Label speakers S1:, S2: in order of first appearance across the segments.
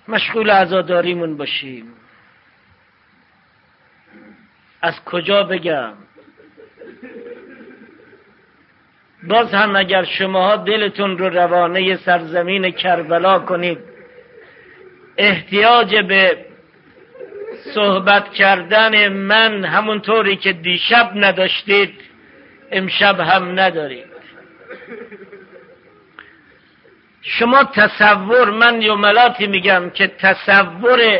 S1: مشغول عزاداریمون باشیم. از کجا بگم؟ باز هم اگر شماها دلتون رو روانه سرزمین کربلا کنید، احتیاج به صحبت کردن من همونطوری که دیشب نداشتید امشب هم ندارید. شما تصور، من جملاتی میگم که تصور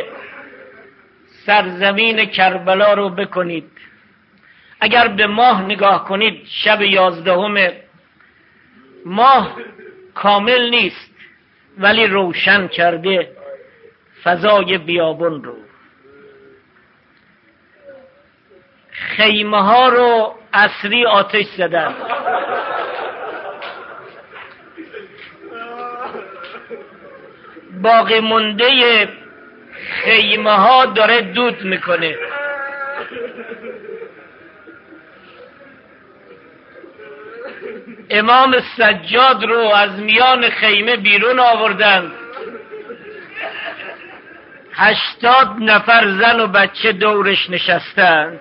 S1: سرزمین کربلا رو بکنید. اگر به ماه نگاه کنید، شب 11 ماه کامل نیست ولی روشن کرده فضای بیابون رو. خیمه ها رو عصری آتش زدن، باقی مونده خیمه ها داره دود میکنه. امام سجاد رو از میان خیمه بیرون آوردن، 80 نفر زن و بچه دورش نشستند.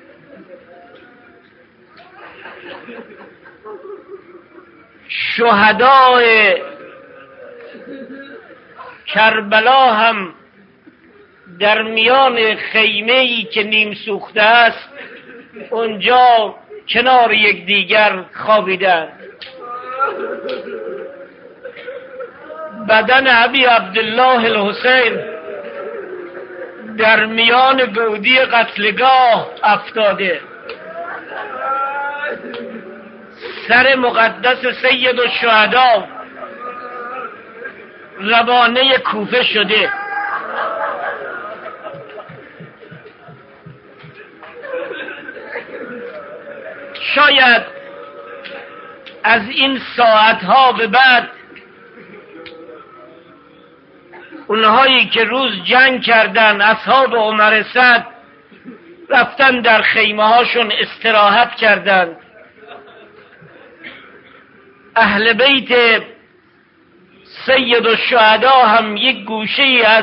S1: شهدای کربلا هم در میان خیمه‌ای که نیم سوخته است اونجا کنار یکدیگر خوابیدند. بدن ابی عبدالله الحسین در میان گودی قتلگاه افتاده. سر مقدس سید الشهدا روانه کوفه شده. شاید از این ساعتها به بعد اونهایی که روز جنگ کردن، اصحاب عمر سعد، رفتن در خیمه هاشون استراحت کردند. اهل بیت سید الشهدا هم یک گوشه ای از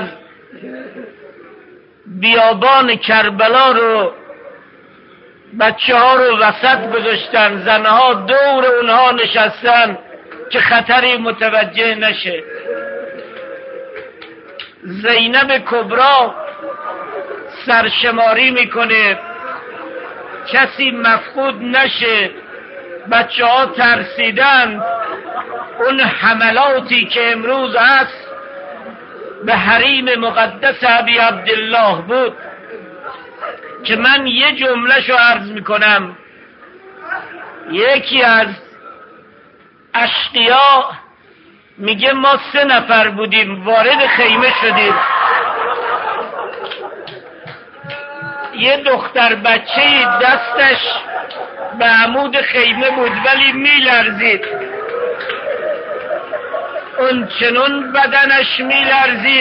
S1: بیابان کربلا رو، بچه ها رو وسط گذاشتن، زنها دور اونها نشستن که خطری متوجه نشه. زینب کبرا سرشماری میکنه کسی مفقود نشه. بچه ها ترسیدن. اون حملاتی که امروز هست به حریم مقدس ابی عبدالله بود که من یه جملهشو عرض میکنم. یکی از اشقیا میگه ما 3 نفر بودیم، وارد خیمه شدیم. یه دختر بچه‌ای دستش به عمود خیمه بود ولی میلرزید، اون چنون بدنش میلرزید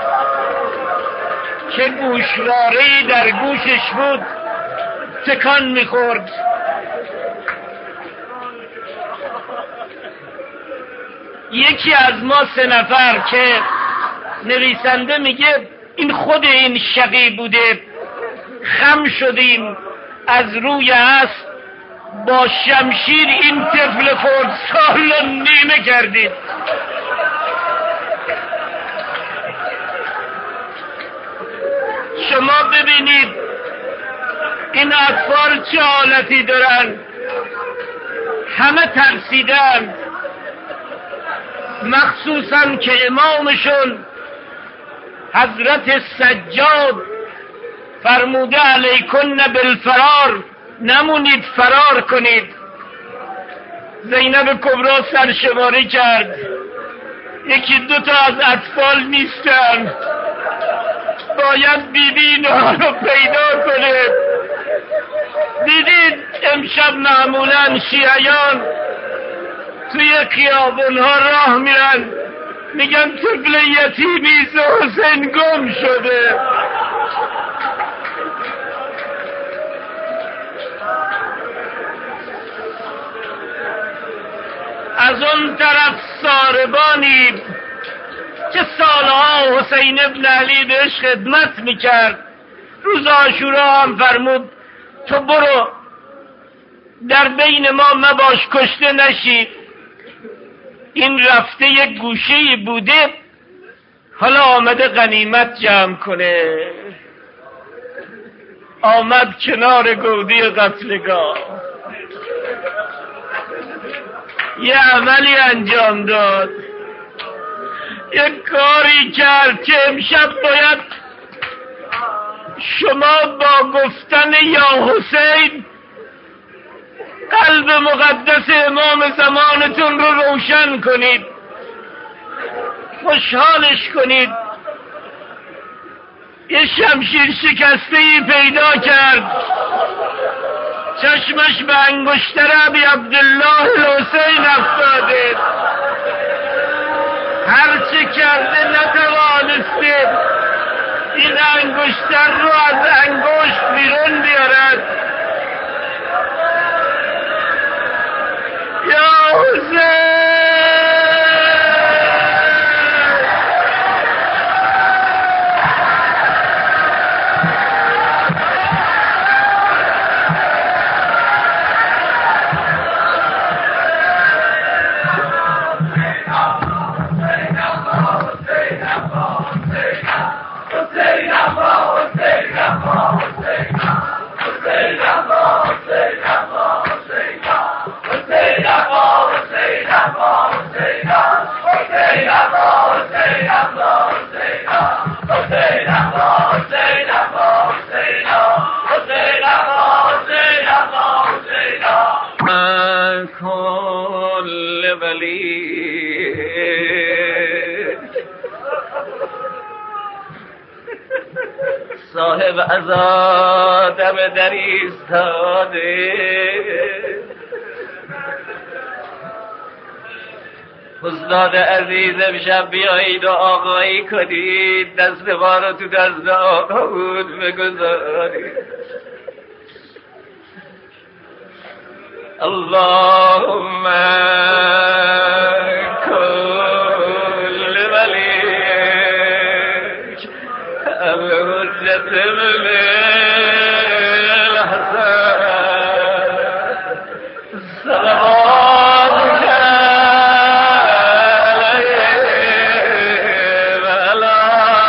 S1: که گوشواره‌ای در گوشش بود تکان میخورد. یکی از ما 3 نفر که نویسنده میگه این خود این شقی بوده، خم شدیم از روی اسب، با شمشیر این طفل خردسال رو نیمه کردیم. شما ببینید این اطفال چه حالتی دارن. همه ترسیدن، مخصوصا که امامشون حضرت سجاد فرموده علیکن بالفرار، نمونید، فرار کنید. زینب کبرا سرشماری کرد، 1-2 از اطفال نیستن، باید بیبی اینها رو پیدا کنه. دیدید امشب معمولا شیعیان توی خیابونها راه میرن میگن طفل یتیمی حسین گم شده. از اون طرف ساربانی که سالها با حسین ابن علی بهش خدمت میکرد. روز عاشورا هم فرمود تو برو در بین ما مباش، کشته نشی. این رفته یک گوشه‌ای بوده، حالا آمده غنیمت جمع کنه. آمد کنار گودی قتلگاه، یه عملی انجام داد، یک کاری کرد که امشب باید شما با گفتن یا حسین قلب مقدس امام زمانتون رو روشن کنید، خوشحالش کنید. یه شمشیر شکسته‌ای پیدا کرد، چشمش به انگشتر ابی عبدالله الحسین افتاده، هرچه کرده نتوانسته این انگشتر رو از انگشت بیرون بیارد. یا حسین کل ولی صاحب عزادم در ایستاده، حضرات عزیز امشب بیایید و آقایی کنید، دست ما رو تو دست آقا بود بگذارید. اللهم كل وليك الحجة من الحسن صلواتك عليه وعلى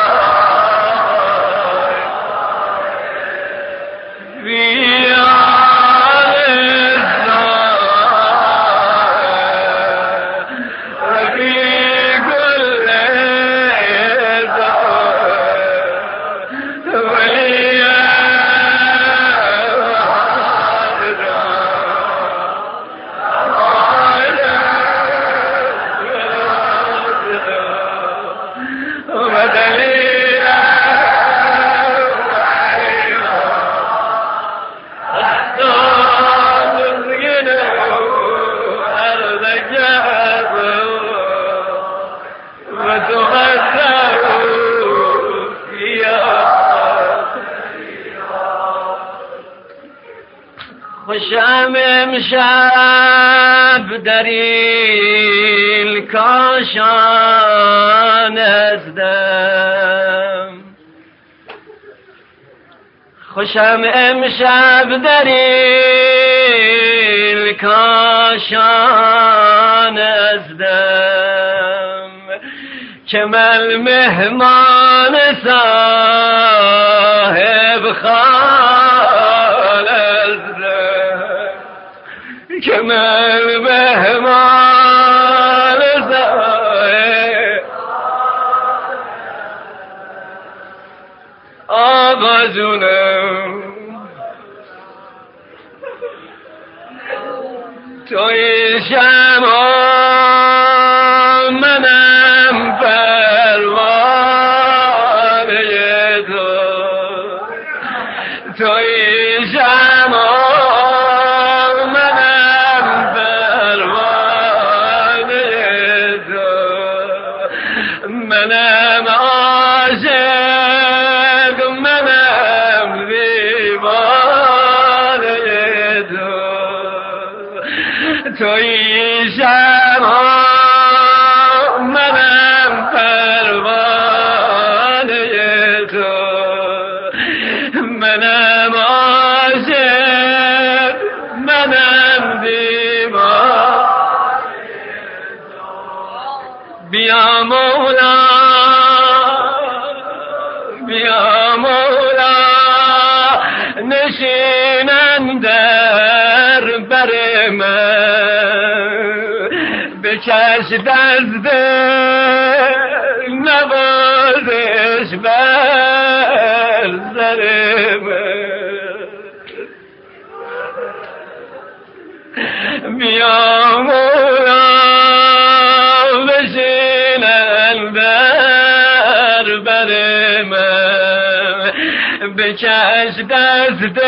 S1: خوشم امشب در این کاشان ازدم، خوشم امشب در این کاشان ازدم که من مهمان صاحب خانه ازدم، که من مهمان صاحب آقا جونم توی شما منم پروانه تو، توی شما منم پروانه تو، منم عاشق منم دیوانه تو، توی شما منم پروانه
S2: بشینن در بر من بکش دست نوازش بر سر من بیا مولا بشینن در بر من بکش دست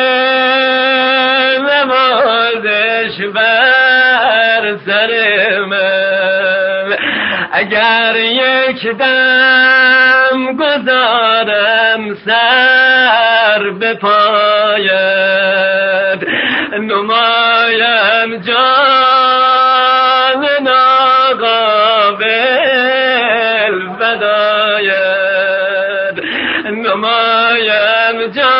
S2: نوازش بر سر من اگر یک دم گذارم سر به پایت نمایم جان ناقابل فدایت نمایم جان